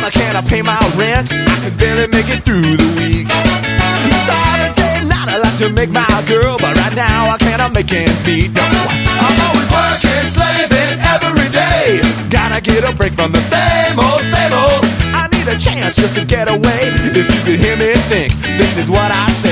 can I pay my rent? I can barely make it through the week. So the day night I like to make my girl, but right now I cannot make ends meet. No, I'm always working, slaving every day. Gotta get a break from the same old, same old. I need a chance just to get away. If you could hear me think, this is what I say.